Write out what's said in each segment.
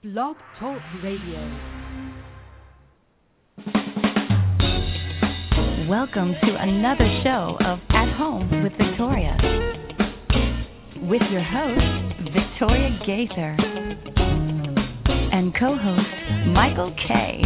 Blog Talk Radio. Welcome to another show of At Home with Victoria. With your host, Victoria Gaither, and co-host, Michael Kay.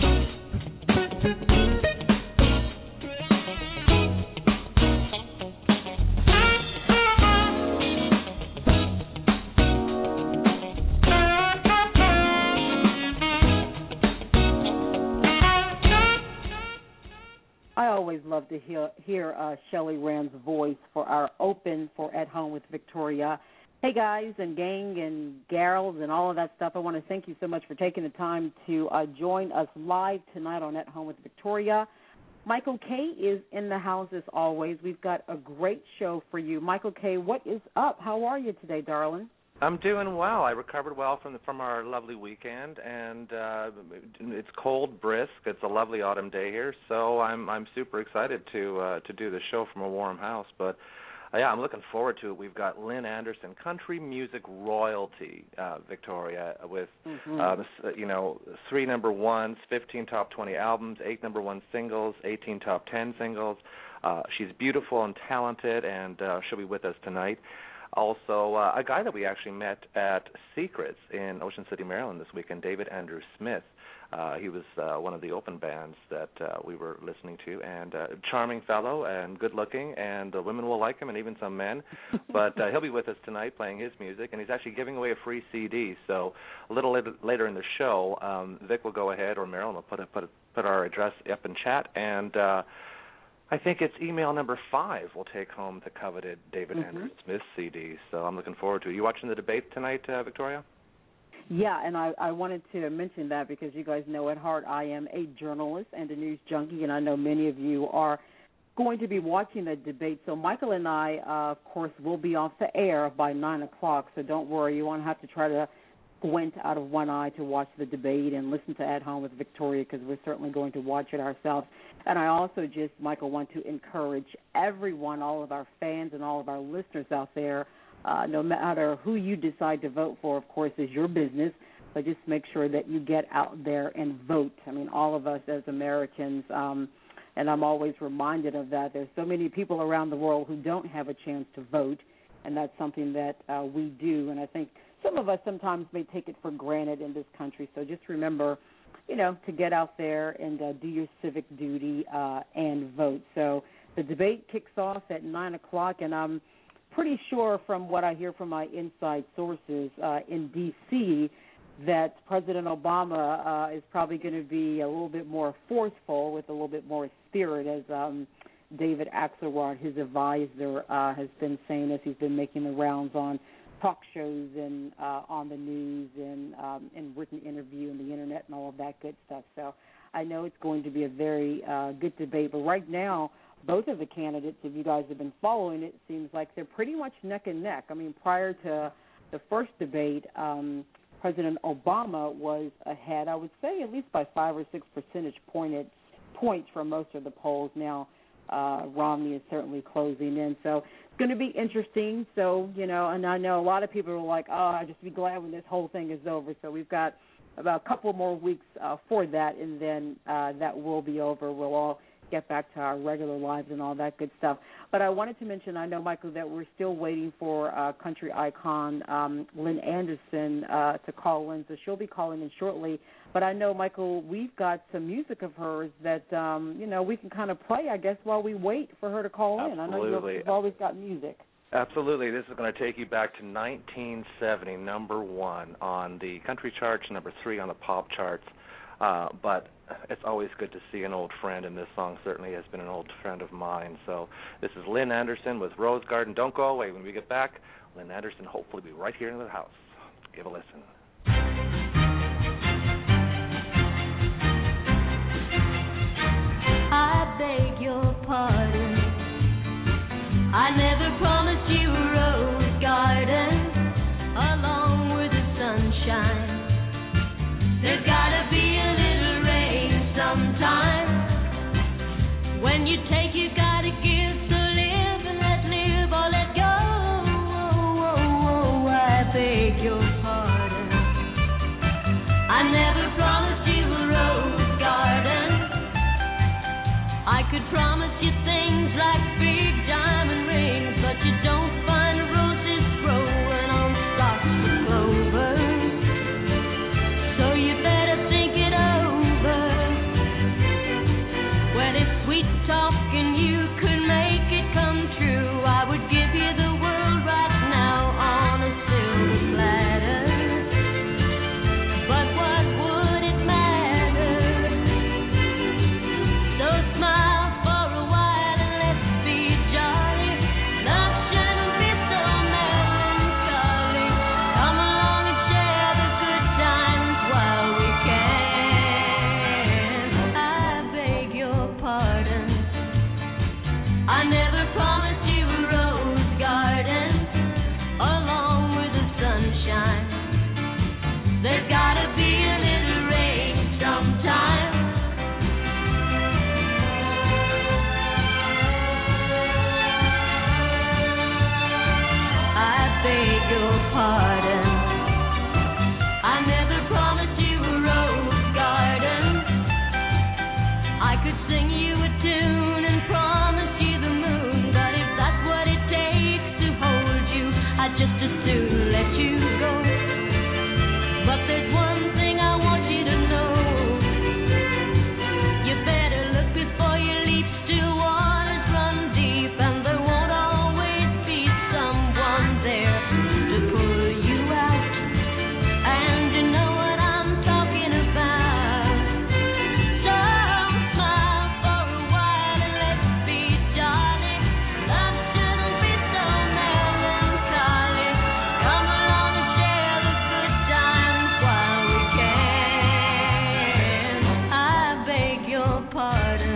Love to hear Shelly Rand's voice for our open for At Home with Victoria. Hey guys and gang and gals and all of that stuff, I want to thank you so much for taking the time to join us live tonight on At Home with Victoria. Michael Kay is in the house as always. We've got a great show for you. Michael Kay, what is up? How are you today, darling? I'm doing well. I recovered well from our lovely weekend, and it's cold, brisk. It's a lovely autumn day here, so I'm super excited to do the show from a warm house. But yeah, I'm looking forward to it. We've got Lynn Anderson, country music royalty, Victoria, with 3 number ones, 15 top 20 albums, 8 number 1 singles, 18 top 10 singles. She's beautiful and talented, and she'll be with us tonight. Also, a guy that we actually met at Secrets in Ocean City, Maryland this weekend, David Andrew Smith. He was one of the open bands that we were listening to, and charming fellow and good-looking, and the women will like him, and even some men. But he'll be with us tonight playing his music, and he's actually giving away a free CD. So a little later in the show, Vic will go ahead, or Marilyn will put our address up in chat, and I think it's email number 5 will take home the coveted David Andrew Smith CD. So I'm looking forward to it. You watching the debate tonight, Victoria? Yeah, and I wanted to mention that because you guys know at heart I am a journalist and a news junkie, and I know many of you are going to be watching the debate. So Michael and I, of course, will be off the air by 9 o'clock, so don't worry. You won't have to try to squint out of one eye to watch the debate and listen to At Home with Victoria, because we're certainly going to watch it ourselves. And I also just, Michael, want to encourage everyone, all of our fans and all of our listeners out there, no matter who you decide to vote for, of course, is your business, but just make sure that you get out there and vote. I mean, all of us as Americans, and I'm always reminded of that, there's so many people around the world who don't have a chance to vote, and that's something that we do. And I think some of us sometimes may take it for granted in this country. So just remember, to get out there and do your civic duty and vote. So the debate kicks off at 9 o'clock, and I'm pretty sure from what I hear from my inside sources in D.C. that President Obama is probably going to be a little bit more forceful with a little bit more spirit, as David Axelrod, his advisor, has been saying as he's been making the rounds on talk shows and on the news and written interview and the internet and all of that good stuff. So I know it's going to be a very good debate. But right now, both of the candidates, if you guys have been following it, seems like they're pretty much neck and neck. I mean, prior to the first debate, President Obama was ahead, I would say, at least by 5 or 6 percentage points from most of the polls. Now, Romney is certainly closing in. So it's going to be interesting. So, and I know a lot of people are like, I'll just be glad when this whole thing is over. So we've got about a couple more weeks for that, and then that will be over. We'll all get back to our regular lives and all that good stuff. But I wanted to mention, I know, Michael, that we're still waiting for country icon Lynn Anderson to call in, so she'll be calling in shortly. But I know, Michael, we've got some music of hers that, we can kind of play, I guess, while we wait for her to call in. Absolutely. I know you've always got music. Absolutely. This is going to take you back to 1970, number 1 on the country charts, number 3 on the pop charts. But it's always good to see an old friend, and this song certainly has been an old friend of mine. So this is Lynn Anderson with Rose Garden. Don't go away. When we get back, Lynn Anderson hopefully be right here in the house. Give a listen. I beg your pardon. I never promised you a rose garden along with the sunshine. There's gotta be a little rain sometime. When you take, you gotta give. So live and let live or let go. I beg your pardon. I never promised you a rose garden. I could promise you things like big diamond rings, but you don't find roses growing on stalks of clover. So you better think it over. When it's sweet talking, you could make it come true. I would give you the world right now on a silver platter. But what would it matter? So smile for a while and let's be jolly. Love shouldn't be so melancholy. Come along and share the good times while we can. I beg your pardon. I never promised you a rose garden along with the sunshine. There's gotta be a little rain sometime. I beg your pardon. I never promised you a rose garden. I could sing you a tune and promise you the moon, but if that's what it takes to hold you, I'd just as soon let you go. But there's one thing I want you to know. You better look before you leap. Still waters run deep, and there won't always be someone there to pull you out. And you know what I'm talking about. So smile for a while and let's be jolly. Love shouldn't be so melancholy. Come along and share the good times while we can. I beg your pardon.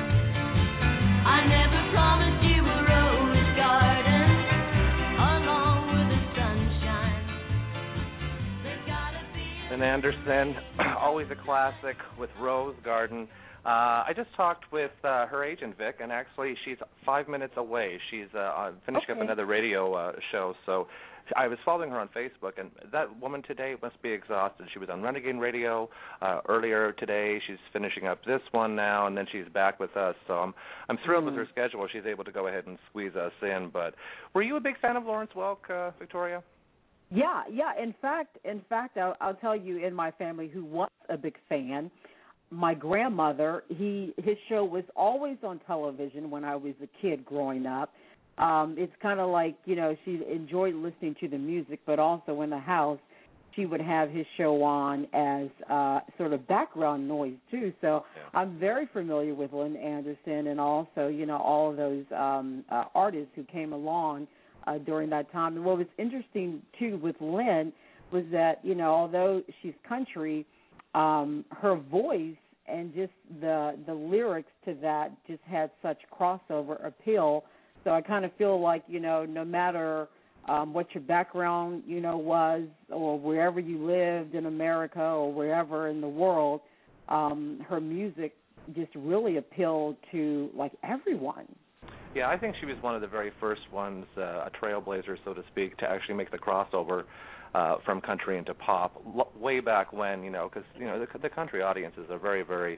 I never promised you a rose garden along with the sunshine. There's gotta be a Lynn Anderson, always a classic with Rose Garden. I just talked with her agent, Vic, and actually she's 5 minutes away. She's finishing up another radio show, so I was following her on Facebook, and that woman today must be exhausted. She was on Renegade Radio earlier today. She's finishing up this one now, and then she's back with us. So I'm thrilled with her schedule. She's able to go ahead and squeeze us in. But were you a big fan of Lawrence Welk, Victoria? Yeah. In fact, I'll tell you, in my family, who was a big fan, my grandmother, his show was always on television when I was a kid growing up. It's kind of like, she enjoyed listening to the music, but also in the house, she would have his show on as sort of background noise, too. So I'm very familiar with Lynn Anderson and also, all of those artists who came along during that time. And what was interesting, too, with Lynn was that, although she's country, her voice and just the lyrics to that just had such crossover appeal. So I kind of feel like, no matter what your background, was, or wherever you lived in America or wherever in the world, her music just really appealed to, like, everyone. Yeah, I think she was one of the very first ones, a trailblazer, so to speak, to actually make the crossover from country into pop way back when, because, the country audiences are very, very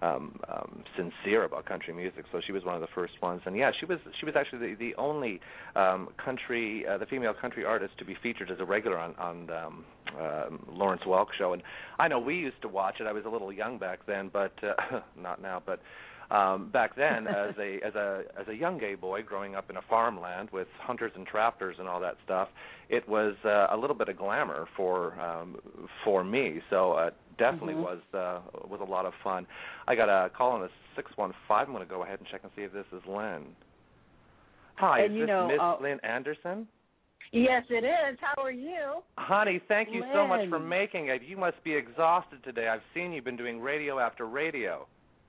sincere about country music, so she was one of the first ones. And, yeah, she was actually the only the female country artist to be featured as a regular on Lawrence Welk show. And I know we used to watch it. I was a little young back then, but not now, but back then, as a young gay boy growing up in a farmland with hunters and trappers and all that stuff, it was a little bit of glamour for me. So definitely was a lot of fun. I got a call on the 615. I'm going to go ahead and check and see if this is Lynn. Hi, and is this Miss Lynn Anderson? Yes, it is. How are you? Honey, thank you so much for Lynn. making it. You must be exhausted today. I've seen you've been doing radio after radio.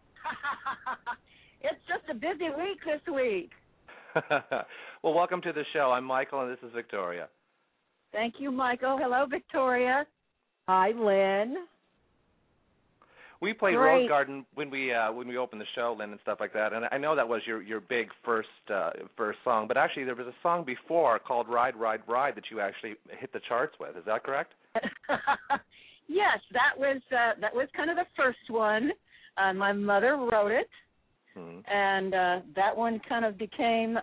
It's just a busy week this week. Well, welcome to the show. I'm Michael, and this is Victoria. Thank you, Michael. Hello, Victoria. Hi, Lynn. We played Great. Rose Garden when we opened the show, Lynn, and stuff like that. And I know that was your big first song, but actually there was a song before called Ride, Ride, Ride that you actually hit the charts with. Is that correct? Yes, that was kind of the first one. My mother wrote it, and that one kind of became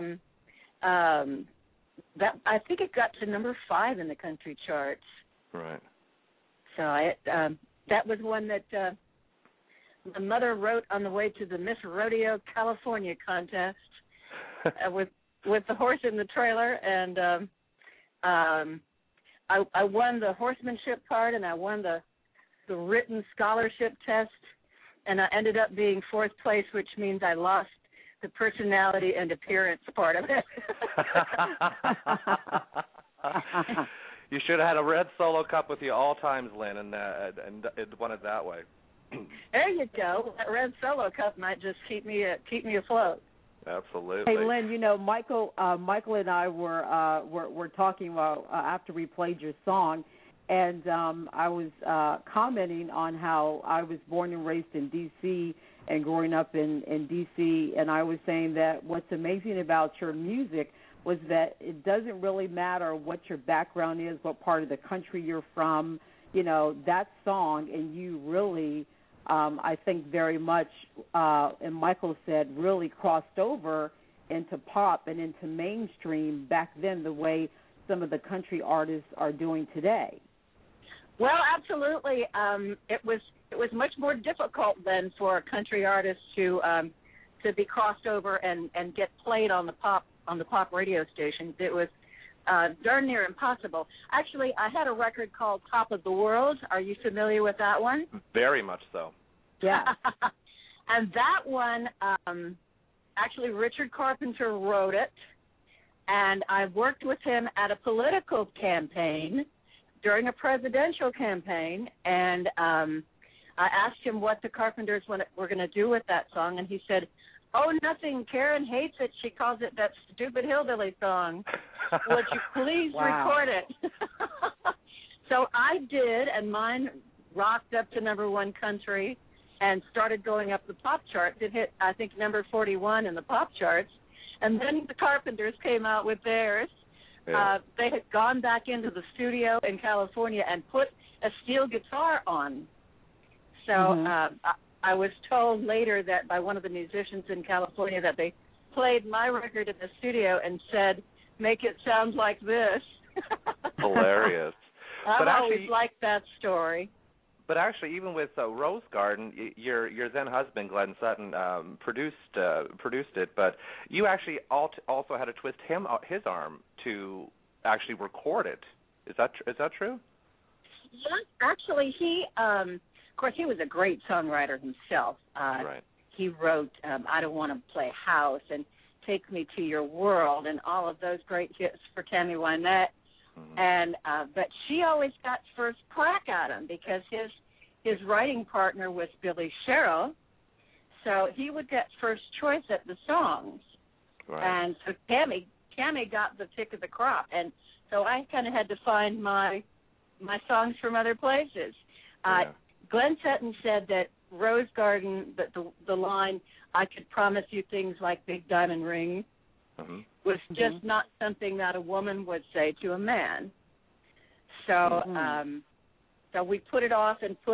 that. I think it got to number 5 in the country charts. Right. So that was one that my mother wrote on the way to the Miss Rodeo California contest with the horse in the trailer, and I won the horsemanship part, and I won the written scholarship test, and I ended up being 4th place, which means I lost the personality and appearance part of it. You should have had a red solo cup with you all times, Lynn, and won it that way. There you go. That red solo cup might just keep me afloat. Absolutely. Hey, Lynn, Michael and I were talking about after we played your song, and I was commenting on how I was born and raised in D.C. and growing up in D.C., and I was saying that what's amazing about your music was that it doesn't really matter what your background is, what part of the country you're from, that song, and you really, I think very much, and Michael said, really crossed over into pop and into mainstream back then the way some of the country artists are doing today. Well, absolutely. It was much more difficult then for a country artist to be crossed over and get played on the pop radio stations. It was darn near impossible. Actually, I had a record called Top of the World. Are you familiar with that one? Very much so. Yeah. And that one, actually Richard Carpenter wrote it, and I worked with him at a political campaign during a presidential campaign, and I asked him what the Carpenters were going to do with that song, and he said, "Oh, nothing. Karen hates it. She calls it that stupid hillbilly song. Would you please record it?" So I did, and mine rocked up to number 1 country and started going up the pop charts. It hit, I think, number 41 in the pop charts. And then the Carpenters came out with theirs. Yeah. They had gone back into the studio in California and put a steel guitar on. So I was told later that by one of the musicians in California that they played my record in the studio and said, "Make it sound like this." Hilarious. I've always liked that story. But actually, even with Rose Garden, your then husband Glenn Sutton produced it. But you actually also had to twist his arm to actually record it. Is that true? Yes, actually, he of course he was a great songwriter himself. Right. He wrote "I Don't Want to Play House" and "Take Me to Your World" and all of those great hits for Tammy Wynette. Mm-hmm. And but she always got first crack at him because his writing partner was Billy Sherrill, so he would get first choice at the songs. Right. And so Tammy got the pick of the crop, and so I kind of had to find my songs from other places. Yeah. Glenn Sutton said that Rose Garden, the line "I could promise you things like big diamond ring." Mm-hmm. was just not something that a woman would say to a man. So so we put it off, and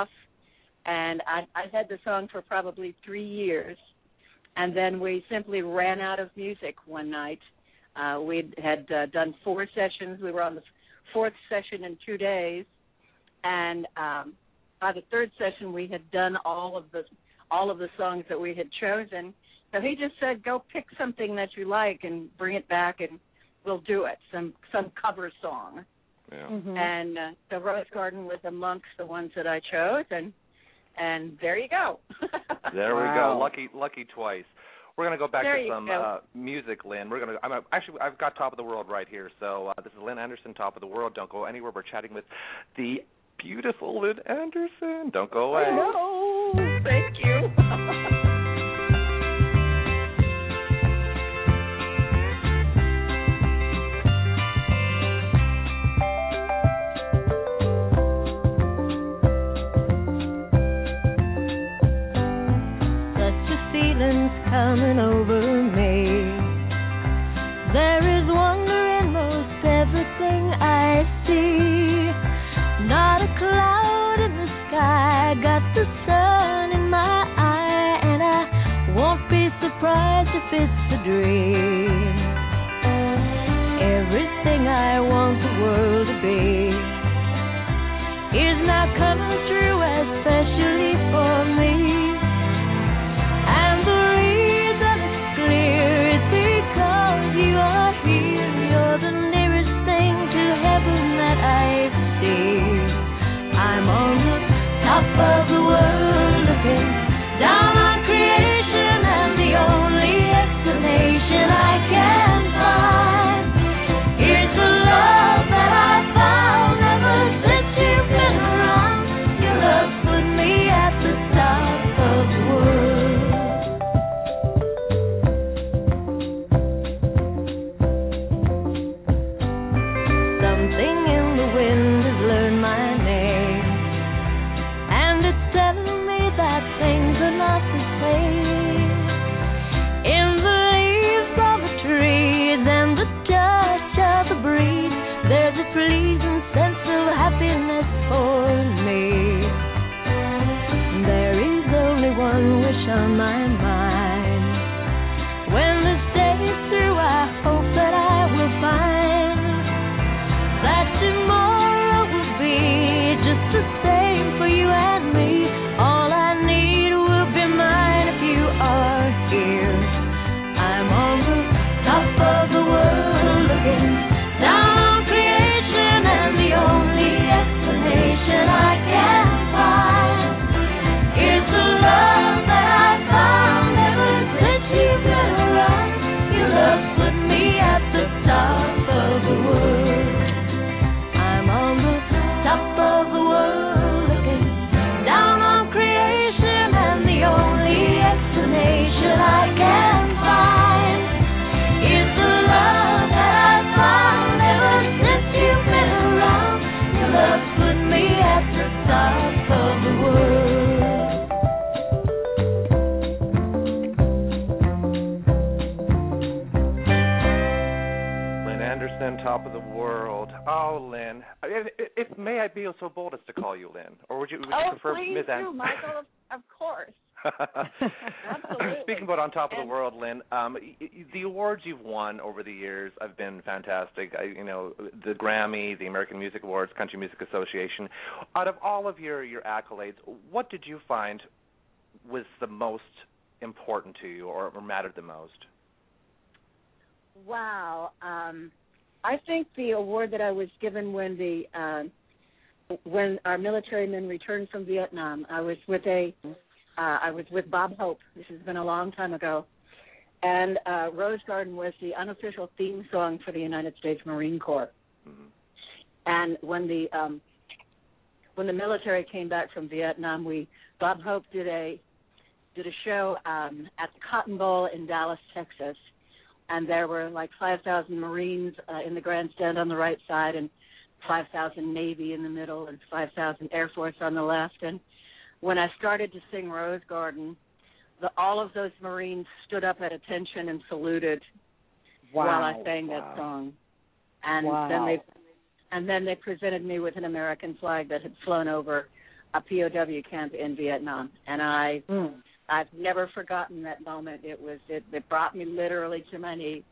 I had the song for probably 3 years. And then we simply ran out of music one night. We had done 4 sessions. We were on the 4th session in 2 days. And by the 3rd session, we had done all of the songs that we had chosen. So he just said, "Go pick something that you like and bring it back, and we'll do it, some cover song." Yeah. Mm-hmm. And the Rose Garden was amongst the ones that I chose, and there you go. There we go. Lucky twice. We're going to go back to some music, Lynn. I've got Top of the World right here. So this is Lynn Anderson, Top of the World. Don't go anywhere. We're chatting with the beautiful Lynn Anderson. Don't go away. Hello. Thank you. Coming over me. There is wonder in most everything I see. Not a cloud the sun in my eye, and I won't be surprised if it's a dream. Everything I want the world to be is now coming true, especially for me. And the reason it's clear is because you are here. You're the nearest thing to heaven that I see. I'm on the top of the world looking down on creation, and the only explanation I can find is the love that I found ever since you've been around. Your love put me at the top of the world. Something in the wind has learned my name, and it's telling me that things are not the same. In the leaves of a tree, then the touch of the breeze, there's a pleasing sense of happiness for me. There is only one wish on my mind. When this day is through, I hope that I will find that tomorrow will be just the same for you and me. All I need will be mine if you are here. I'm on the top of the world looking down on creation, and the only explanation I can find is the love that I found ever since you've been around. Your love put me at the top of the world. I'm on the top of the world looking down on creation, and the only explanation I can find is the love that I found ever since you've been around. Your love put me at the top of the world. Lynn Anderson, Top of the World. Oh, Lynn. If may I be so bold as to call you Lynn? Or would you prefer please Ms. do, Anderson? Michael, of course. Absolutely. Speaking about On Top of the World, Lynn, the awards you've won over the years have been fantastic. The Grammy, the American Music Awards, Country Music Association. Out of all of your accolades, what did you find was the most important to you, or mattered the most? Wow. I think the award that I was given when our military men returned from Vietnam, I was with Bob Hope. This has been a long time ago. And Rose Garden was the unofficial theme song for the United States Marine Corps. Mm-hmm. And when the military came back from Vietnam, Bob Hope did a show at the Cotton Bowl in Dallas, Texas. And there were like 5,000 Marines in the grandstand on the right side, and 5,000 Navy in the middle, and 5,000 Air Force on the left. And when I started to sing Rose Garden, all of those Marines stood up at attention and saluted while I sang that song. And then they presented me with an American flag that had flown over a POW camp in Vietnam. And I've never forgotten that moment. It brought me literally to my knees.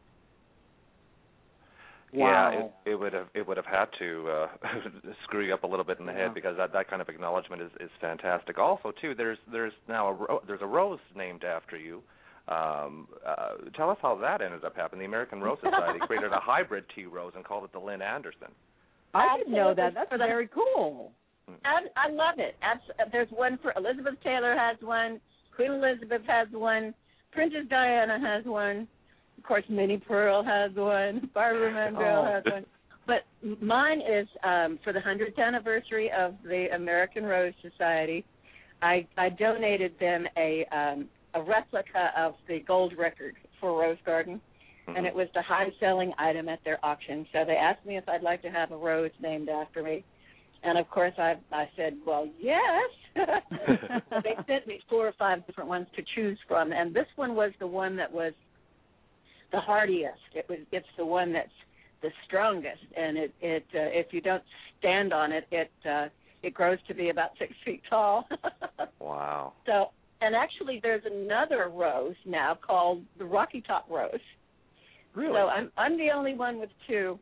Wow. Yeah, it would have had to screw you up a little bit in the head, because that kind of acknowledgement is fantastic. Also, too, there's now a rose named after you. Tell us how that ended up happening. The American Rose Society created a hybrid tea rose and called it the Lynn Anderson. I didn't know that. That's very cool. I love it. There's one for Elizabeth Taylor has one. Queen Elizabeth has one. Princess Diana has one. Of course, Minnie Pearl has one. Barbara Mandrell has one. But mine is for the 100th anniversary of the American Rose Society. I donated them a replica of the gold record for Rose Garden, and it was the high-selling item at their auction. So they asked me if I'd like to have a rose named after me. And, of course, I said, well, yes. So they sent me 4 or 5 different ones to choose from, and this one was the one that was the hardiest. It's the one that's the strongest, and it if you don't stand on it, it grows to be about 6 feet tall. Wow. So, and actually, there's another rose now called the Rocky Top Rose. Really? So I'm the only one with two.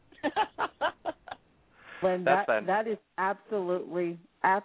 Lynn, that is absolutely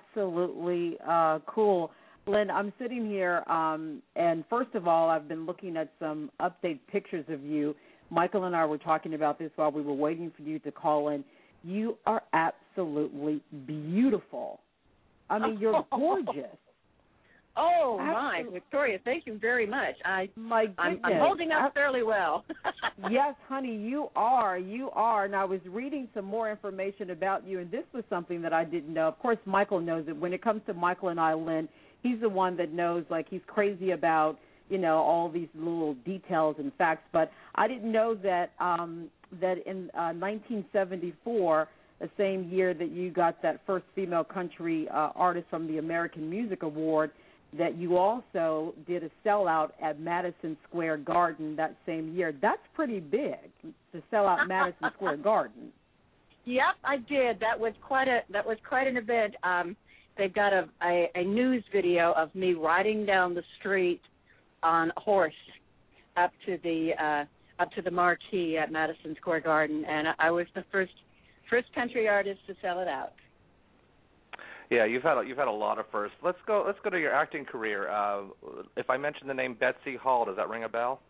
cool. Lynn, I'm sitting here, and first of all, I've been looking at some update pictures of you. Michael and I were talking about this while we were waiting for you to call in. You are absolutely beautiful. I mean, you're gorgeous. Oh, my, Victoria, thank you very much. My goodness. I'm holding up fairly well. Yes, honey, you are. And I was reading some more information about you, and this was something that I didn't know. Of course, Michael knows it. When it comes to Michael and I, Lynn, he's the one that knows, like, he's crazy about, all these little details and facts. But I didn't know that that in 1974, the same year that you got that first female country artist from the American Music Award, that you also did a sellout at Madison Square Garden that same year. That's pretty big, to sell out Madison Square Garden. Yep, I did. That was quite an event. They've got a news video of me riding down the street on a horse up to the marquee at Madison Square Garden, and I was the first country artist to sell it out. Yeah, you've had a lot of firsts. Let's go to your acting career. If I mention the name Betsy Hall, does that ring a bell?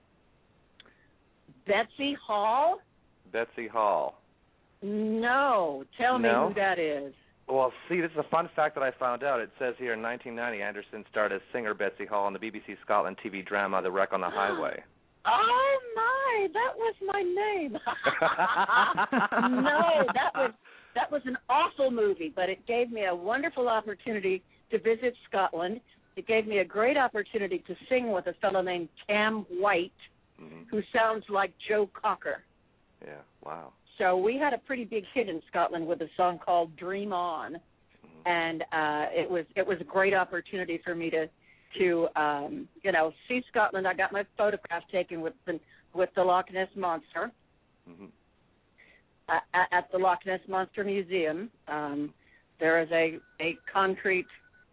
Betsy Hall? Betsy Hall. No. Tell me who that is. Well, see, this is a fun fact that I found out. It says here in 1990, Anderson starred as singer Betsy Hall on the BBC Scotland TV drama The Wreck on the Highway. Oh, my, that was my name. No, that was an awful movie, but it gave me a wonderful opportunity to visit Scotland. It gave me a great opportunity to sing with a fellow named Tam White, who sounds like Joe Cocker. Yeah, wow. So we had a pretty big hit in Scotland with a song called Dream On, and it was a great opportunity for me to see Scotland. I got my photograph taken with the Loch Ness Monster. Mm-hmm. At the Loch Ness Monster Museum, there is a concrete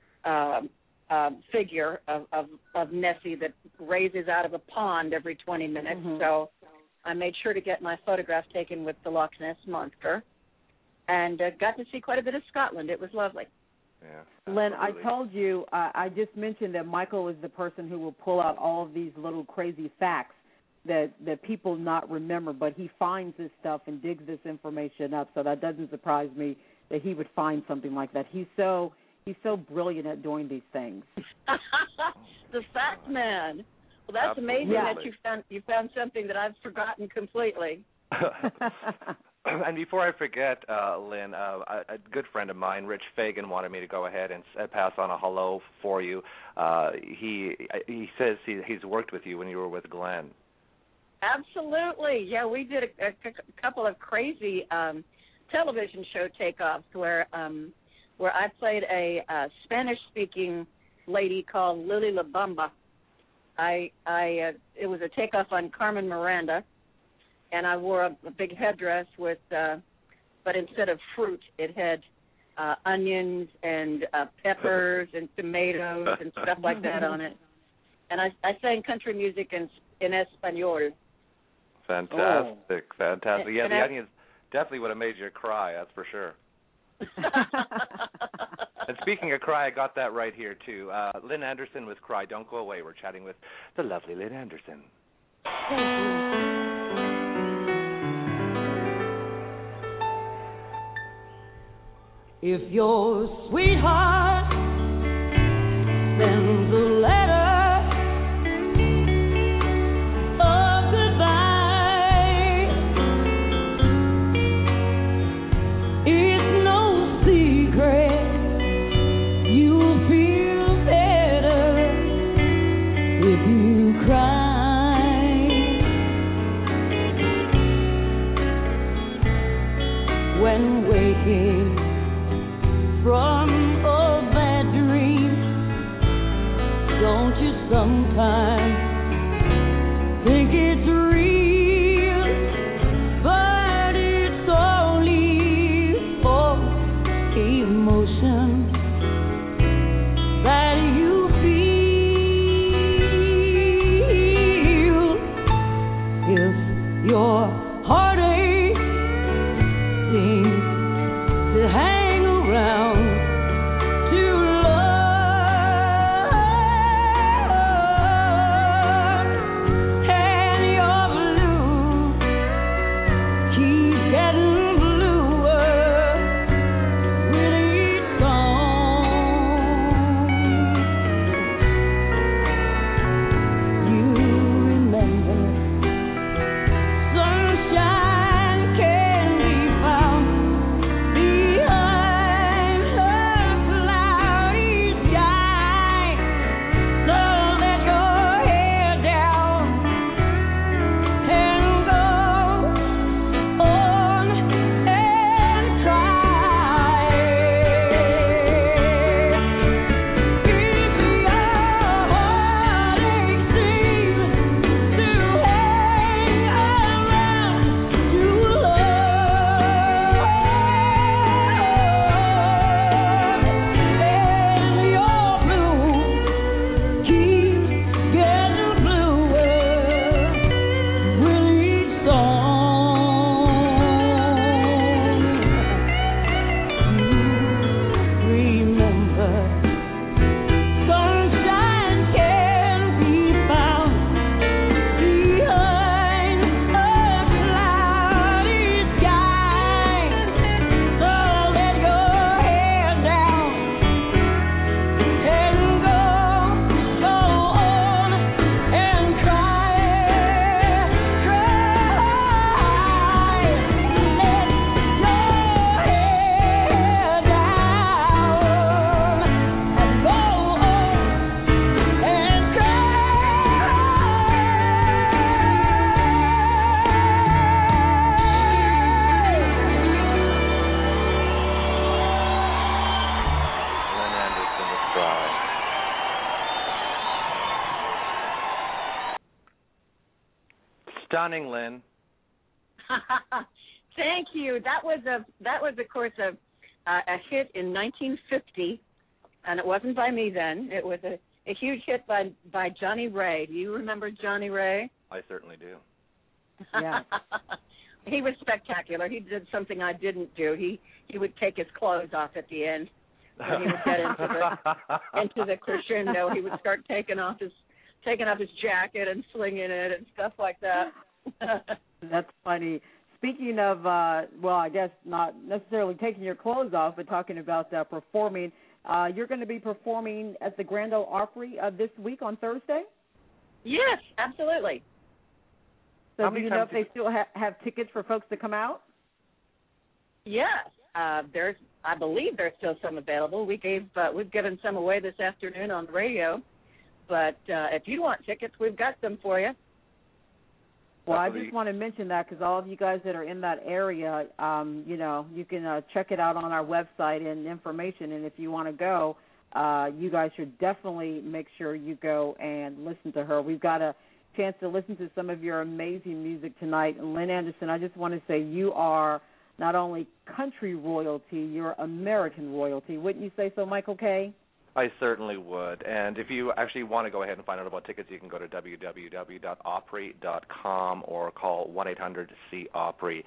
figure of Nessie that raises out of a pond every 20 minutes. Mm-hmm. So I made sure to get my photograph taken with the Loch Ness Monster, and got to see quite a bit of Scotland. It was lovely. Yeah, Lynn, I told you, I just mentioned that Michael is the person who will pull out all of these little crazy facts that people not remember, but he finds this stuff and digs this information up, so that doesn't surprise me that he would find something like that. He's so brilliant at doing these things. The fact man. Well, that's amazing that you found something that I've forgotten completely. And before I forget, Lynn, a good friend of mine, Rich Fagan, wanted me to go ahead and pass on a hello for you. He says he's worked with you when you were with Glenn. Absolutely. Yeah, we did a couple of crazy television show takeoffs where I played a Spanish-speaking lady called Lily La Bamba. It was a takeoff on Carmen Miranda, and I wore a big headdress with, but instead of fruit, it had onions and peppers and tomatoes and stuff like that on it. And I sang country music in Espanol. Fantastic. Yeah, the onions definitely would have made you cry, that's for sure. And speaking of Cry, I got that right here, too. Lynn Anderson with Cry. Don't go away. We're chatting with the lovely Lynn Anderson. If your sweetheart sends a letter of goodbye, it's no secret you'll feel better if you cry. When waking from a bad dream, don't you sometimes think it's real? But it's only for emotion that you Stunning, Lynn. Thank you. That was of course a hit in 1950, and it wasn't by me then. It was a huge hit by Johnny Ray. Do you remember Johnny Ray? I certainly do. Yeah. He was spectacular. He did something I didn't do. He would take his clothes off at the end when he would get into the crescendo. He would start taking off his jacket and slinging it and stuff like that. That's funny. Speaking of, well, I guess not necessarily taking your clothes off, but talking about performing, you're going to be performing at the Grand Ole Opry this week on Thursday? Yes, absolutely. So do you know if they still have tickets for folks to come out? Yes, I believe there's still some available. We've given some away this afternoon on the radio, but if you want tickets, we've got some for you. Well, I just want to mention that because all of you guys that are in that area, you can check it out on our website and information. And if you want to go, you guys should definitely make sure you go and listen to her. We've got a chance to listen to some of your amazing music tonight. Lynn Anderson, I just want to say you are not only country royalty, you're American royalty. Wouldn't you say so, Michael K.? I certainly would. And if you actually want to go ahead and find out about tickets, you can go to www.opry.com or call 1-800-C-OPRY,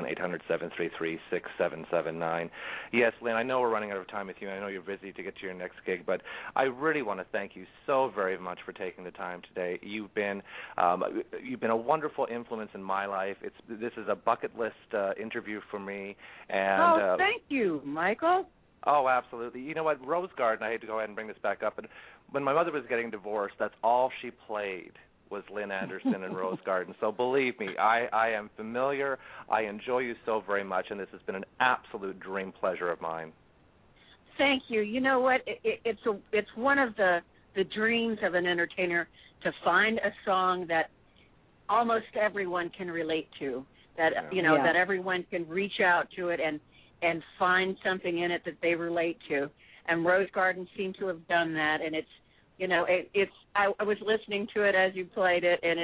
1-800-733-6779. Yes, Lynn, I know we're running out of time with you. I know you're busy to get to your next gig, but I really want to thank you so very much for taking the time today. You've been a wonderful influence in my life. This is a bucket list interview for me. And thank you, Michael. Oh, absolutely. You know what, Rose Garden, I hate to go ahead and bring this back up, but when my mother was getting divorced, that's all she played was Lynn Anderson and Rose Garden. So believe me, I am familiar. I enjoy you so very much, and this has been an absolute dream pleasure of mine. Thank you. You know what, it's one of the dreams of an entertainer to find a song that almost everyone can relate to, that that everyone can reach out to it and find something in it that they relate to. And Rose Garden seemed to have done that, and I was listening to it as you played it, and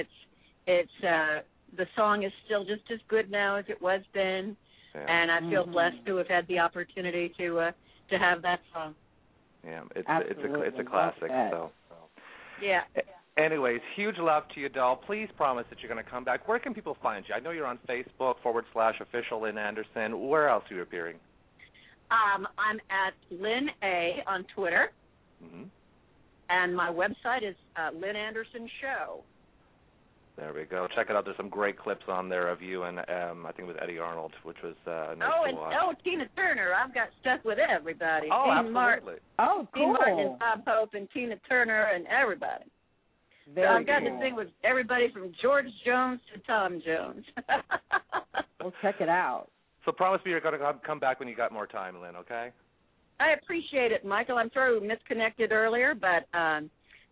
the song is still just as good now as it was then, and I feel blessed to have had the opportunity to have that song. Yeah, it's a classic. So yeah. Anyways, huge love to you, doll. Please promise that you're going to come back. Where can people find you? I know you're on Facebook /official Lynn Anderson. Where else are you appearing? I'm at Lynn A on Twitter, and my website is Lynn Anderson Show. There we go. Check it out. There's some great clips on there of you and I think with Eddie Arnold, which was nice to watch. Tina Turner. I've got stuff with everybody. Oh, Dean absolutely. Martin. Oh, cool. Dean Martin and Bob Hope and Tina Turner and everybody. I've got to sing with everybody from George Jones to Tom Jones. We'll check it out. So promise me you're going to come back when you got more time, Lynn, okay? I appreciate it, Michael. I'm sorry we misconnected earlier, but I'm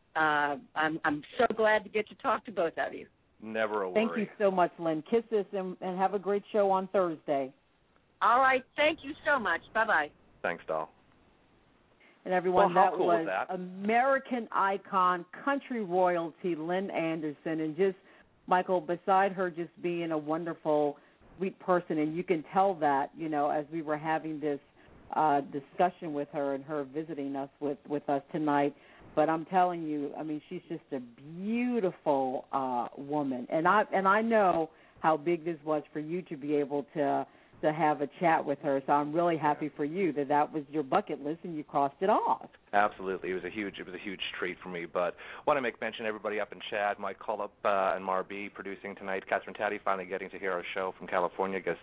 so glad to get to talk to both of you. Never a worry. Thank you so much, Lynn. Kisses and have a great show on Thursday. All right. Thank you so much. Bye-bye. Thanks, doll. And everyone, well, that cool was that? American icon, country royalty, Lynn Anderson. And just, Michael, beside her just being a wonderful, sweet person, and you can tell that, as we were having this discussion with her and her visiting us with us tonight. But I'm telling you, I mean, she's just a beautiful woman. And I know how big this was for you to be able to have a chat with her. So I'm really happy for you that was your bucket list and you crossed it off. Absolutely. It was a huge treat for me. But I want to make mention everybody up in Chad, Mike Cullip and Mar B producing tonight. Catherine Taddy finally getting to hear our show from California, guest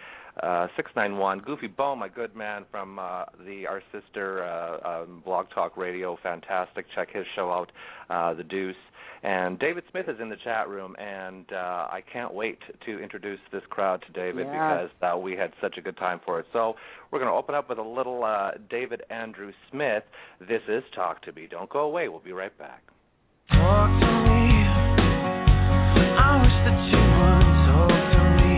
7691. Goofy Bo, my good man from our sister Blog Talk Radio, fantastic. Check his show out, The Deuce. And David Smith is in the chat room, and I can't wait to introduce this crowd to David because we had such a good time for it. So we're going to open up with a little David Andrew Smith. This is Talk to Me. Don't go away. We'll be right back. Talk to me. I wish that you would talk to me.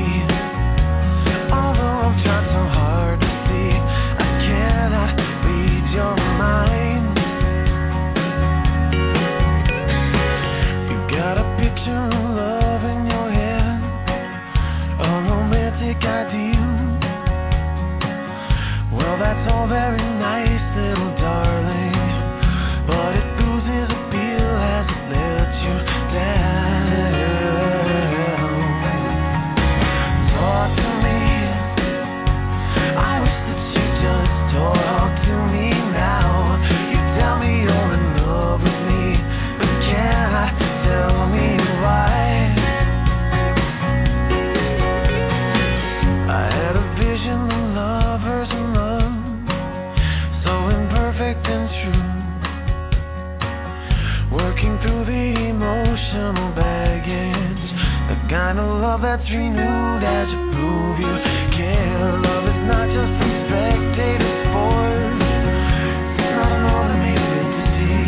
Although I've tried so hard to see, I cannot read your mind. You got a picture of love in your head. love that's renewed as you prove you care. Love is not just a spectator sport. It's not an automated entity.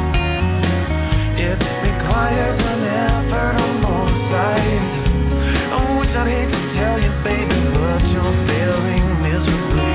It requires an effort on both sides. Oh, which I'd hate to tell you, baby, but you're failing miserably.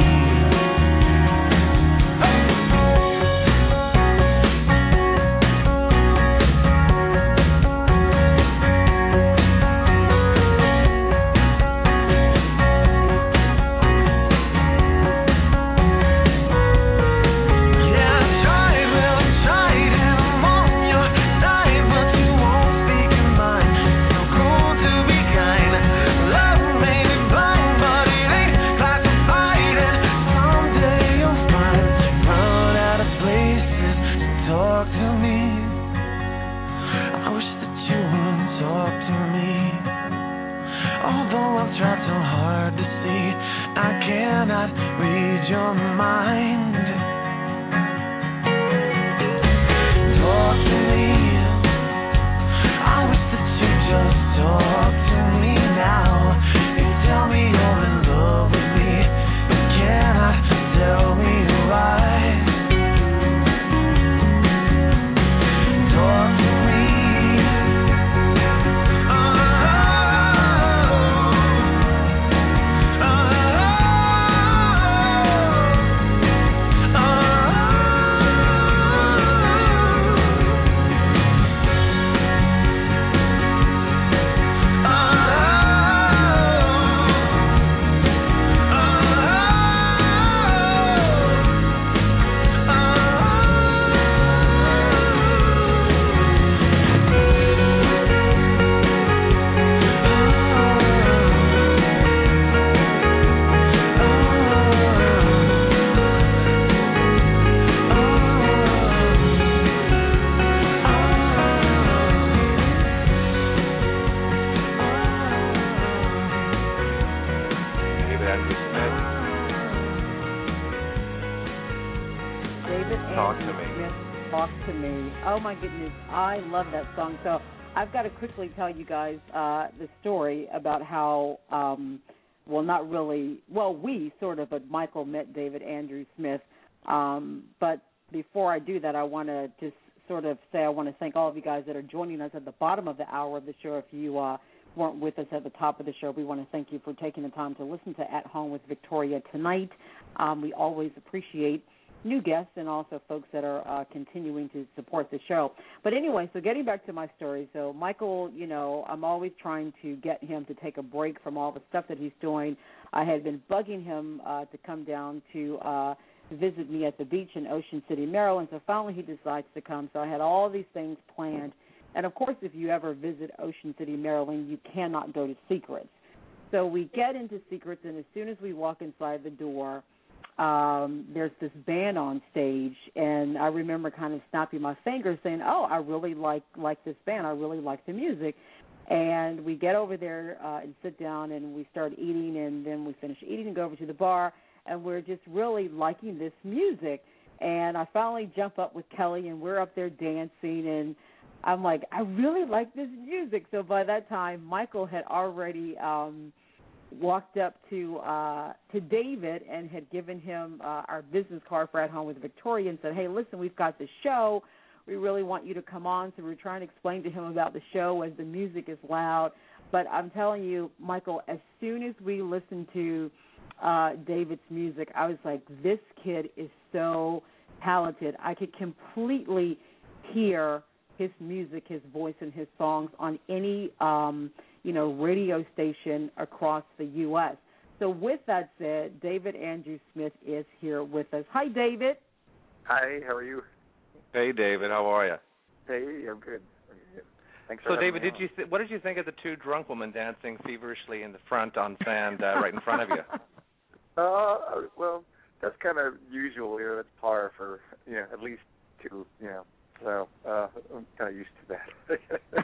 So I've got to quickly tell you guys the story about how, we sort of, but Michael met David Andrew Smith. But before I do that, I want to just sort of say I want to thank all of you guys that are joining us at the bottom of the hour of the show. If you weren't with us at the top of the show, we want to thank you for taking the time to listen to At Home with Victoria tonight. We always appreciate new guests and also folks that are continuing to support the show. But anyway, so getting back to my story, so Michael, I'm always trying to get him to take a break from all the stuff that he's doing. I had been bugging him to come down to visit me at the beach in Ocean City, Maryland, so finally he decides to come. So I had all these things planned. And, of course, if you ever visit Ocean City, Maryland, you cannot go to Secrets. So we get into Secrets, and as soon as we walk inside the door, there's this band on stage, and I remember kind of snapping my fingers saying, oh, I really like this band. I really like the music. And we get over there and sit down, and we start eating, and then we finish eating and go over to the bar, and we're just really liking this music. And I finally jump up with Kelly, and we're up there dancing, and I'm like, I really like this music. So by that time, Michael had already walked up to David and had given him our business card for At Home with Victoria and said, hey, listen, we've got the show. We really want you to come on. So we're trying to explain to him about the show as the music is loud. But I'm telling you, Michael, as soon as we listened to David's music, I was like, this kid is so talented. I could completely hear his music, his voice, and his songs on any radio station across the U.S. So with that said, David Andrew Smith is here with us. Hi, David. Hi, how are you? Hey, David, how are you? Hey, I'm good. Thanks for So, David, having me what did you think of the two drunk women dancing feverishly in the front on sand right in front of you? Well, that's kind of usual here. That's par for, at least two, So I'm kind of used to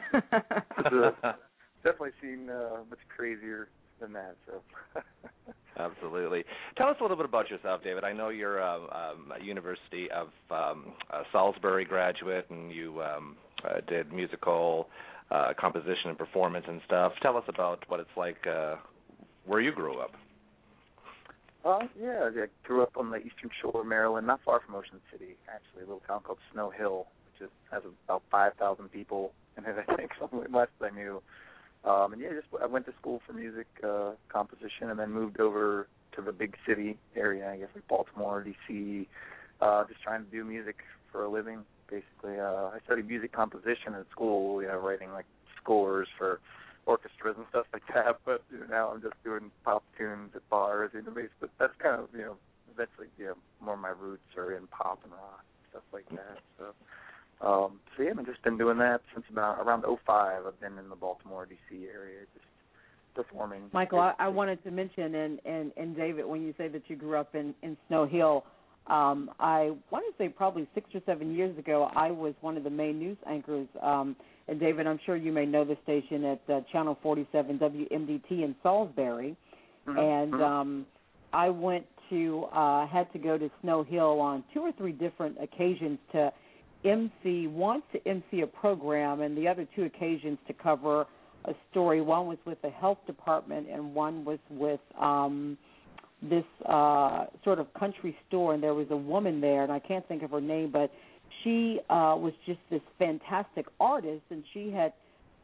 that. Definitely seen much crazier than that. So. Absolutely. Tell us a little bit about yourself, David. I know you're a University of Salisbury graduate, and you did musical composition and performance and stuff. Tell us about what it's like where you grew up. Yeah, I grew up on the Eastern Shore of Maryland, not far from Ocean City, actually, a little town called Snow Hill, which has about 5,000 people in it, I think, something less than I knew. And yeah, I went to school for music composition, and then moved over to the big city area, I guess, like Baltimore, D.C., just trying to do music for a living, basically. I studied music composition at school, writing like scores for orchestras and stuff like that, but now I'm just doing pop tunes at bars, but that's kind of, eventually, more my roots are in pop and rock, stuff like that. So yeah, I've just been doing that since about around '05. I've been in the Baltimore, D.C. area, just performing. Michael, I wanted to mention, and David, when you say that you grew up in Snow Hill, I want to say probably 6 or 7 years ago, I was one of the main news anchors. And David, I'm sure you may know the station at Channel 47 WMDT in Salisbury. Mm-hmm. And I had to go to Snow Hill on 2 or 3 different occasions to MC a program, and the other 2 occasions to cover a story. One was with the health department, and one was with this sort of country store, and there was a woman there, and I can't think of her name, but she was just this fantastic artist, and she had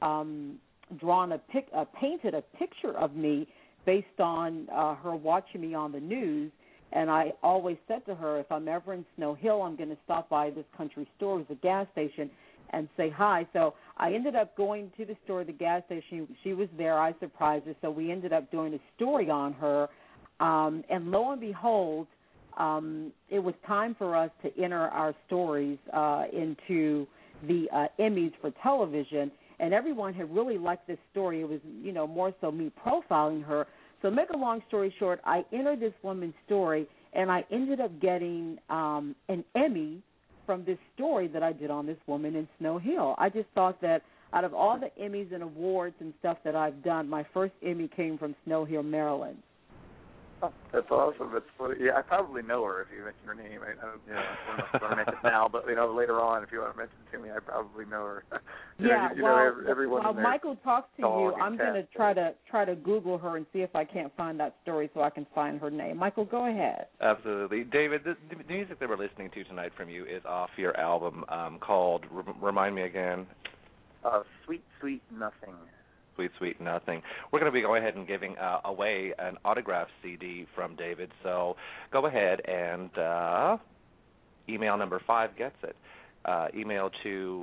painted a picture of me based on her watching me on the news. And I always said to her, if I'm ever in Snow Hill, I'm going to stop by this country store, it was a gas station, and say hi. So I ended up going to the store, the gas station. She was there. I surprised her. So we ended up doing a story on her. And lo and behold, it was time for us to enter our stories into the Emmys for television. And everyone had really liked this story. It was, more so me profiling her. So make a long story short, I entered this woman's story, and I ended up getting an Emmy from this story that I did on this woman in Snow Hill. I just thought that out of all the Emmys and awards and stuff that I've done, my first Emmy came from Snow Hill, Maryland. Oh, that's awesome. That's funny. Yeah, I probably know her if you mention her name. I don't want to mention it now, but later on, if you want to mention it to me, I probably know her. Everyone. While Michael talks to you, I'm going to try to Google her and see if I can't find that story so I can find her name. Michael, go ahead. Absolutely, David. The music that we're listening to tonight from you is off your album called. Remind me again. Sweet, Sweet Nothing. Sweet, Sweet Nothing. We're going to be going ahead and giving away an autographed CD from David, so go ahead and email number 5 gets it. Email to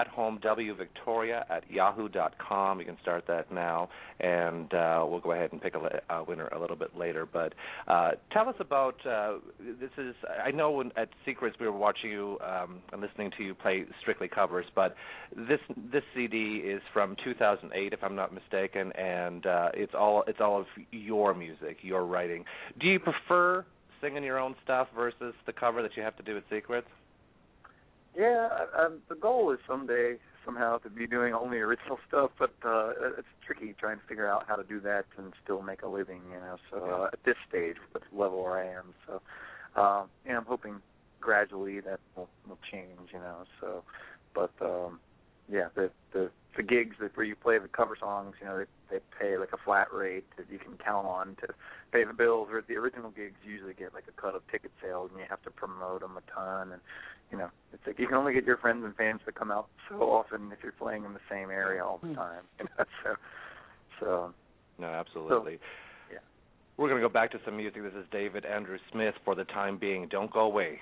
athomewvictoria@yahoo.com. You can start that now, and we'll go ahead and pick a winner a little bit later. But tell us about this. I know at Secrets we were watching you and listening to you play strictly covers, but this CD is from 2008, if I'm not mistaken, and it's all of your music, your writing. Do you prefer singing your own stuff versus the cover that you have to do at Secrets? Yeah, the goal is someday somehow to be doing only original stuff, but it's tricky trying to figure out how to do that and still make a living, So at this stage, at the level where I am, so I'm hoping gradually that will change, So, but yeah, the gigs where you play the cover songs, they pay like a flat rate that you can count on to pay the bills. Or the original gigs usually get like a cut of ticket sales, and you have to promote them a ton. And it's like you can only get your friends and fans to come out so often if you're playing in the same area all the time. So no, absolutely. So, yeah. We're going to go back to some music. This is David Andrew Smith for the time being. Don't go away.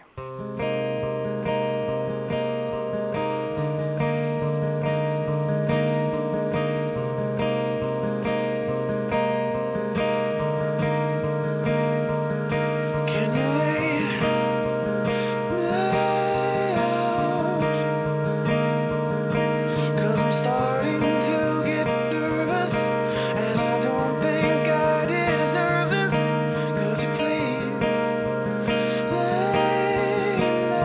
Please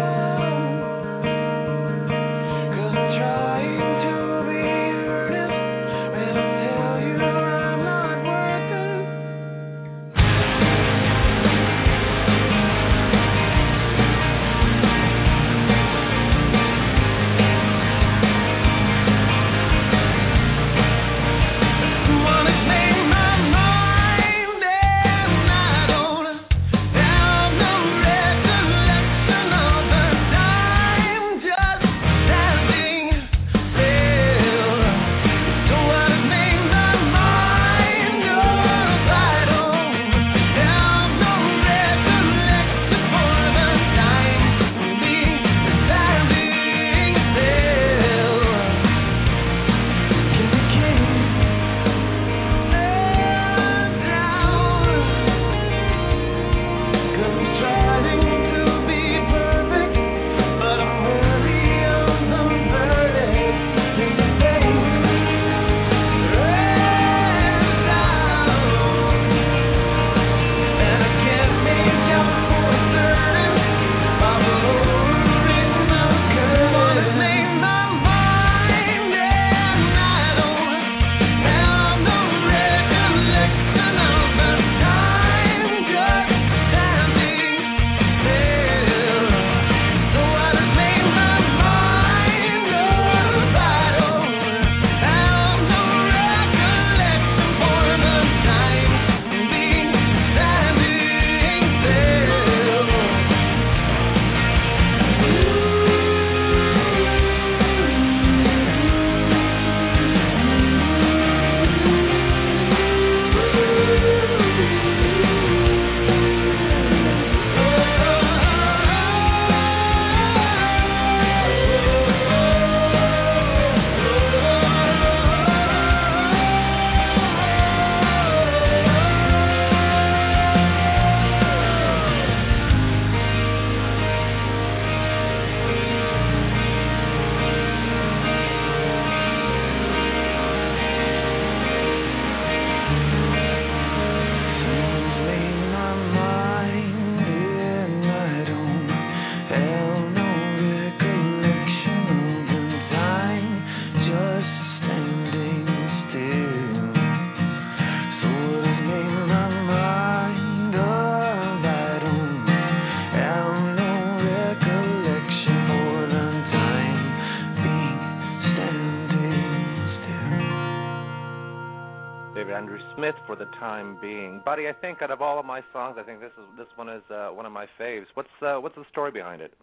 Andrew Smith for the time being. Buddy, I think out of all of my songs, I think this one is one of my faves. What's the story behind it?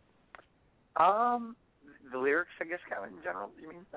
The lyrics, I guess, kind of in general. You mean?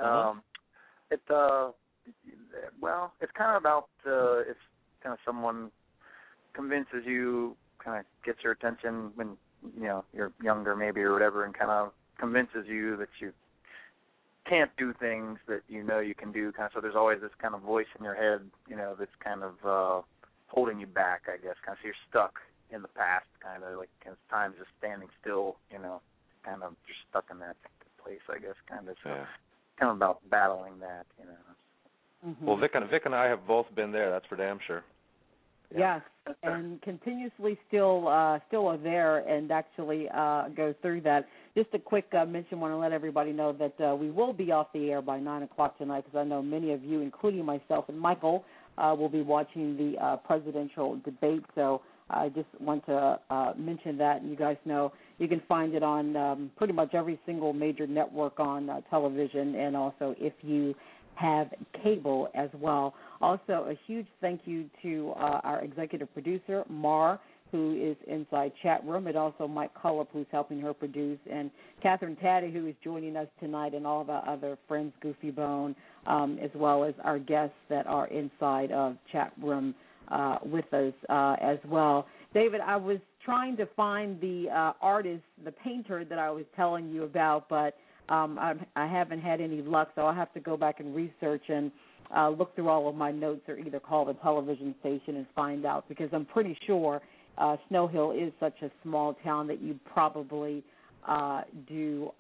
It's kind of about if kind of someone convinces you, kind of gets your attention when you're younger, maybe, or whatever, and kind of convinces you that you can't do things that you can do. Kind of, so there's always this kind of voice in your head, that's kind of holding you back, I guess. Kind of, so you're stuck in the past, kind of like time's just standing still, kind of just stuck in that place, I guess, kind of. So kind of about battling that, Mm-hmm. Well, Vic and I have both been there. That's for damn sure. Yes, and continuously still are there and actually go through that. Just a quick mention, want to let everybody know that we will be off the air by 9 o'clock tonight, because I know many of you, including myself and Michael, will be watching the presidential debate. So I just want to mention that, and you guys know you can find it on pretty much every single major network on television, and also if you have cable as well. Also, a huge thank you to our executive producer, Mar, who is inside chat room, and also Mike Cullip, who's helping her produce, and Catherine Taddy, who is joining us tonight, and all of our other friends, Goofy Bone, as well as our guests that are inside of chat room with us as well. David, I was trying to find the artist, the painter that I was telling you about, but I haven't had any luck, so I'll have to go back and research and look through all of my notes, or either call the television station and find out, because I'm pretty sure Snow Hill is such a small town that you probably do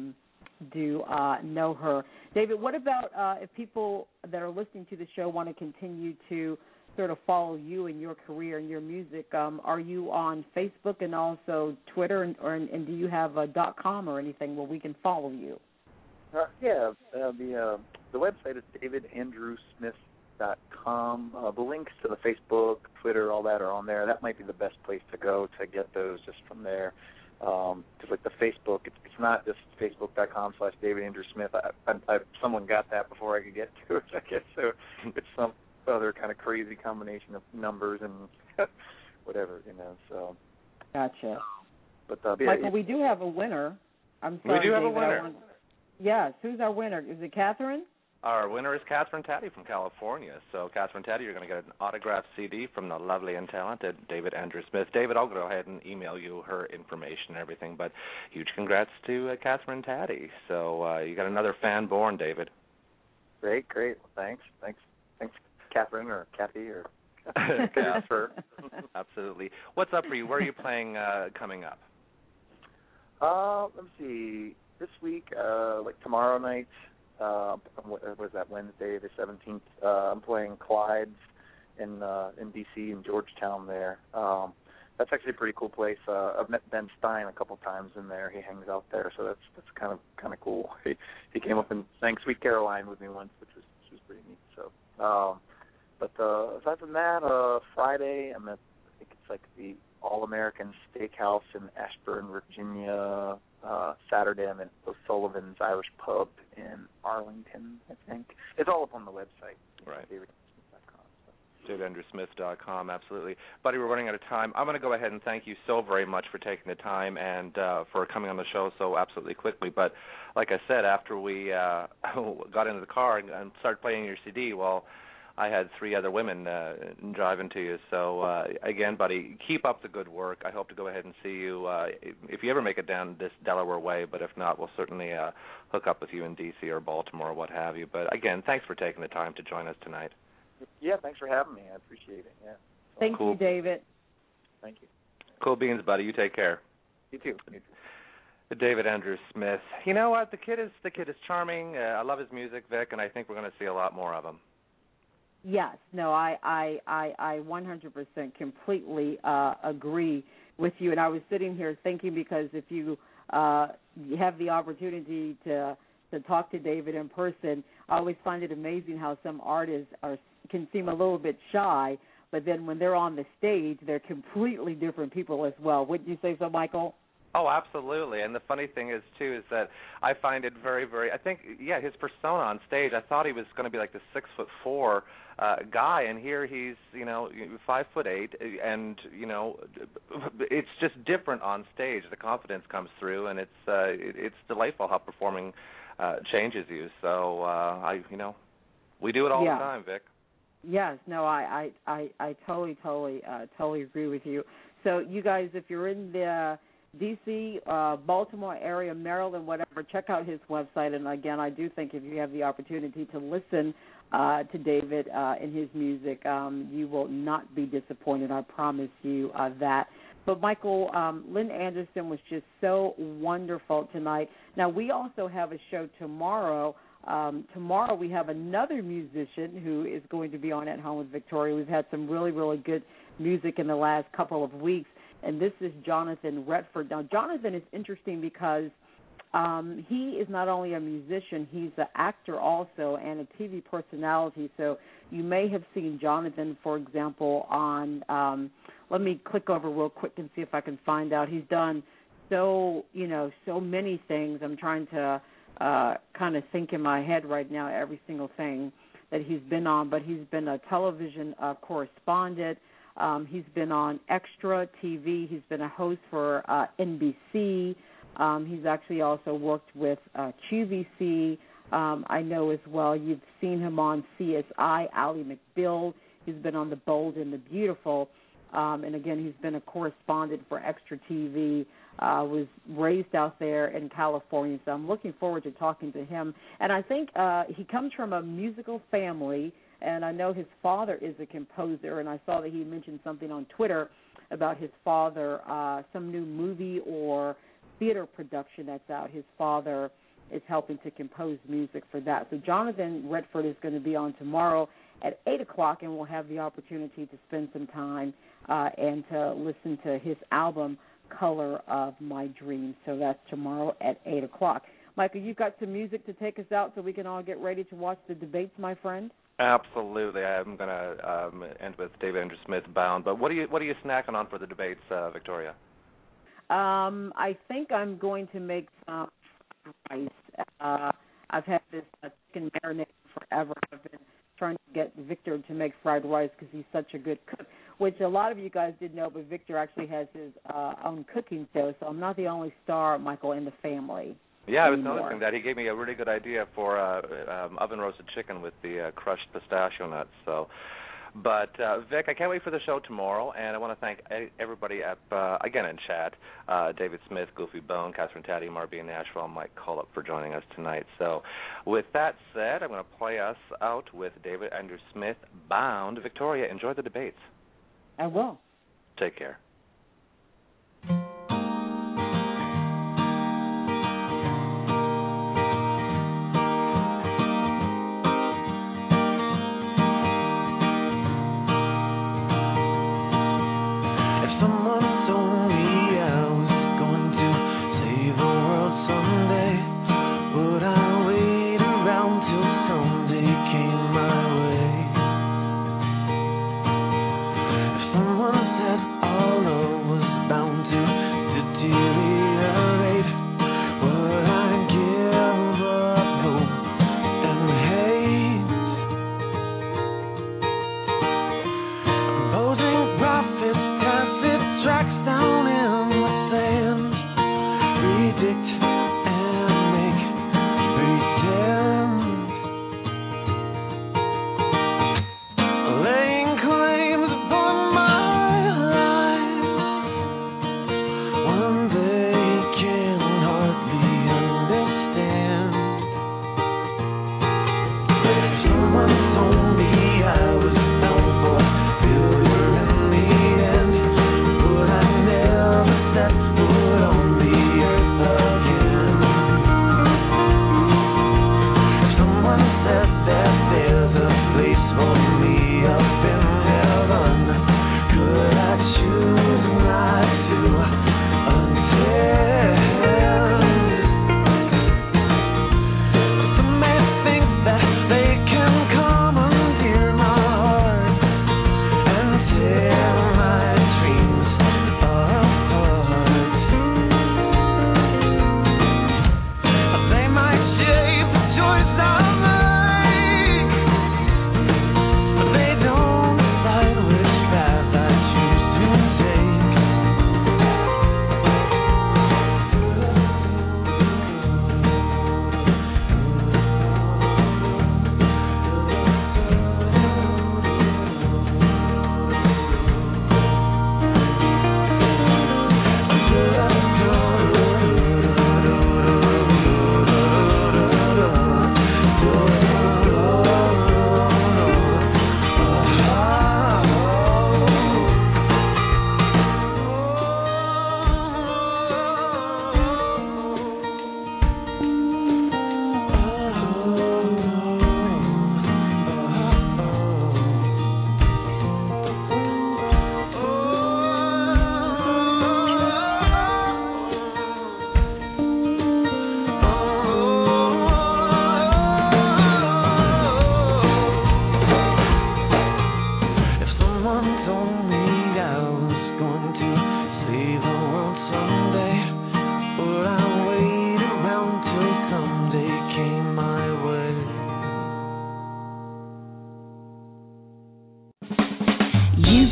know her. David, what about if people that are listening to the show want to continue to sort of follow you and your career and your music? Are you on Facebook and also Twitter, and do you have a .com or anything where we can follow you? The website is davidandrewsmith.com. The links to the Facebook, Twitter, all that are on there. That might be the best place to go to get those, just from there. Because like the Facebook, it's not just facebook.com/davidandrewsmith. Someone got that before I could get to it, I guess. So it's some other kind of crazy combination of numbers and whatever, So. Gotcha. But Michael, we do have a winner. I'm sorry, we do have David, a winner. Yes, who's our winner? Is it Catherine? Our winner is Catherine Taddy from California. So, Catherine Taddy, you're going to get an autographed CD from the lovely and talented David Andrew Smith. David, I'll go ahead and email you her information and everything, but huge congrats to Catherine Taddy. So, you got another fan born, David. Great. Well, thanks, Catherine, or Kathy, or Casper. Absolutely. What's up for you? Where are you playing coming up? Let me see. This week, like tomorrow night, was that Wednesday, the 17th? I'm playing Clyde's in D.C. in Georgetown there. That's actually a pretty cool place. I've met Ben Stein a couple times in there. He hangs out there, so that's kind of cool. He came up and sang Sweet Caroline with me once, which was pretty neat. So, but aside from that, Friday I'm at, I think it's like the All-American Steakhouse in Ashburn, Virginia. Saturday I'm at O'Sullivan's Irish Pub in Arlington, I think. It's all up on the website. Right. DavidAndrewSmith.com. DavidAndrewSmith.com, absolutely. Buddy, we're running out of time. I'm going to go ahead and thank you so very much for taking the time and for coming on the show so absolutely quickly. But like I said, after we got into the car and started playing your CD, well, I had 3 other women driving to you. So, again, buddy, keep up the good work. I hope to go ahead and see you if you ever make it down this Delaware way. But if not, we'll certainly hook up with you in D.C. or Baltimore or what have you. But, again, thanks for taking the time to join us tonight. Yeah, thanks for having me. I appreciate it. Yeah. Thank you, David. Thank you. Cool beans, buddy. You take care. You too. David Andrew Smith. You know what? The kid is charming. I love his music, Vic, and I think we're going to see a lot more of him. Yes, no, I 100% completely agree with you. And I was sitting here thinking, because if you have the opportunity to talk to David in person, I always find it amazing how some artists can seem a little bit shy, but then when they're on the stage, they're completely different people as well. Wouldn't you say so, Michael? Oh, absolutely. And the funny thing is, too, is that I find it very, very, I think, yeah, his persona on stage, I thought he was going to be like the 6'4" guy, and here he's, 5'8", and, it's just different on stage. The confidence comes through, and it's delightful how performing changes you. So, we do it all the time, Vic. Yes, no, I totally agree with you. So you guys, if you're in the D.C., Baltimore area, Maryland, whatever, check out his website. And again, I do think if you have the opportunity to listen to David and his music, you will not be disappointed. I promise you that. But Michael, Lynn Anderson was just so wonderful tonight. Now, we also have a show tomorrow. Tomorrow we have another musician who is going to be on At Home with Victoria. We've had some really, really good music in the last couple of weeks, and this is Jonathan Redford. Now, Jonathan is interesting because he is not only a musician, he's an actor also and a TV personality. So you may have seen Jonathan, for example, on, let me click over real quick and see if I can find out. He's done so many things. I'm trying to kind of think in my head right now every single thing that he's been on, but he's been a television correspondent. He's been on Extra TV. He's been a host for NBC. He's actually also worked with QVC. I know as well you've seen him on CSI, Ally McBeal. He's been on The Bold and the Beautiful. And, again, he's been a correspondent for Extra TV. Was raised out there in California, so I'm looking forward to talking to him. And I think he comes from a musical family, and I know his father is a composer, and I saw that he mentioned something on Twitter about his father, some new movie or theater production that's out. His father is helping to compose music for that. So Jonathan Redford is going to be on tomorrow at 8 o'clock, and we'll have the opportunity to spend some time and to listen to his album, Color of My Dreams. So that's tomorrow at 8 o'clock. Michael, you've got some music to take us out so we can all get ready to watch the debates, my friend? Absolutely. I'm going to end with David Andrew Smith, Bound. But what are you snacking on for the debates, Victoria? I think I'm going to make some rice. I've had this chicken marinade forever. I've been trying to get Victor to make fried rice because he's such a good cook, which a lot of you guys didn't know, but Victor actually has his own cooking show, so I'm not the only star, Michael, in the family. Yeah, I was noticing that. He gave me a really good idea for oven-roasted chicken with the crushed pistachio nuts. But, Vic, I can't wait for the show tomorrow, and I want to thank everybody again in chat, David Smith, Goofy Bone, Catherine Taddy, Marby Nashville, Mike Cullop for joining us tonight. So with that said, I'm going to play us out with David Andrew Smith, Bound. Victoria, enjoy the debates. I will. Take care. All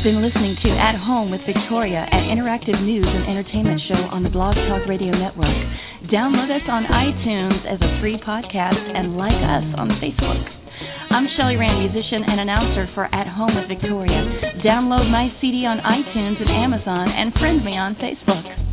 been listening to At Home with Victoria, an interactive news and entertainment show on the Blog Talk Radio Network. Download us on iTunes as a free podcast and like us on Facebook. I'm Shelley Rand, musician and announcer for At Home with Victoria. Download my CD on iTunes and Amazon and friend me on Facebook.